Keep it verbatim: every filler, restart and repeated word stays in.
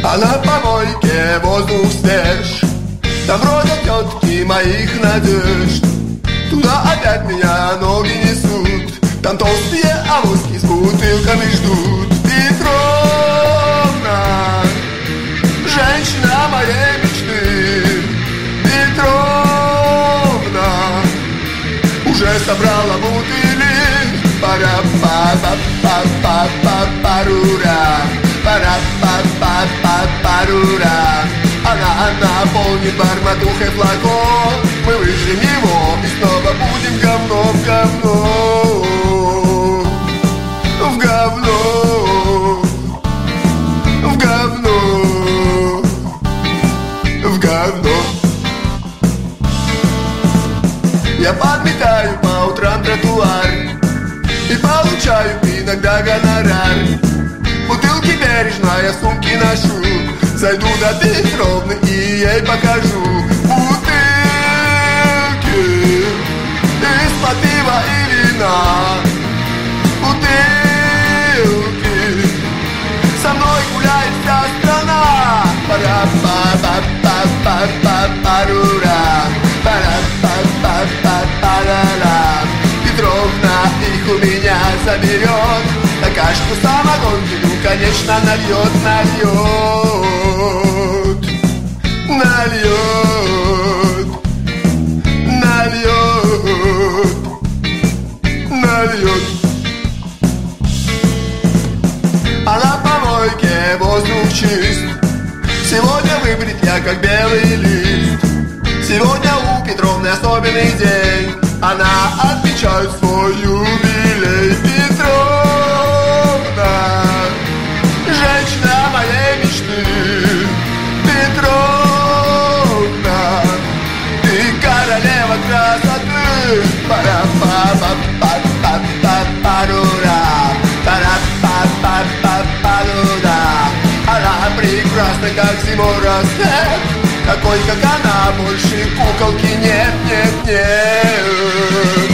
А на помойке воздух свеж, там бродят тетки моих надежд. Туда опять меня ноги несут, там толстые авоськи с бутылками ждут. Петровна, женщина моей мечты, Петровна, уже собрала бутыли. Пара-па-па-па-па-парура, пара-па-па-па-парура. Она наполнит барматухой флакон, мы выжжем его и снова будем говно в говно, в говно, в говно, в говно. Я подметаю по утрам тротуар и получаю иногда гонорар. Бутылки бережно я сумки ношу, зайду до Петровны и ей покажу. Бутылки из-под пива и вина, бутылки, со мной гуляет вся страна. Пара-па-па-па-па-парура, пара-па-па-па-парара. Петровна их у меня заберет, на кашку самогонки, ну, конечно, нальет, нальет, нальет, нальет, нальет. А на помойке воздух чист, сегодня выбрит я как белый лист. Сегодня у Петровны особенный день, она отмечает свой юбилей. Петровна, женщина моей мечты, Петровна, ты королева красоты. Пара-па-па-па-па-парура, пара-па-па-па-парура. Она прекрасна, как зимой рассвет, такой, как она, больше куколки нет, нет, нет.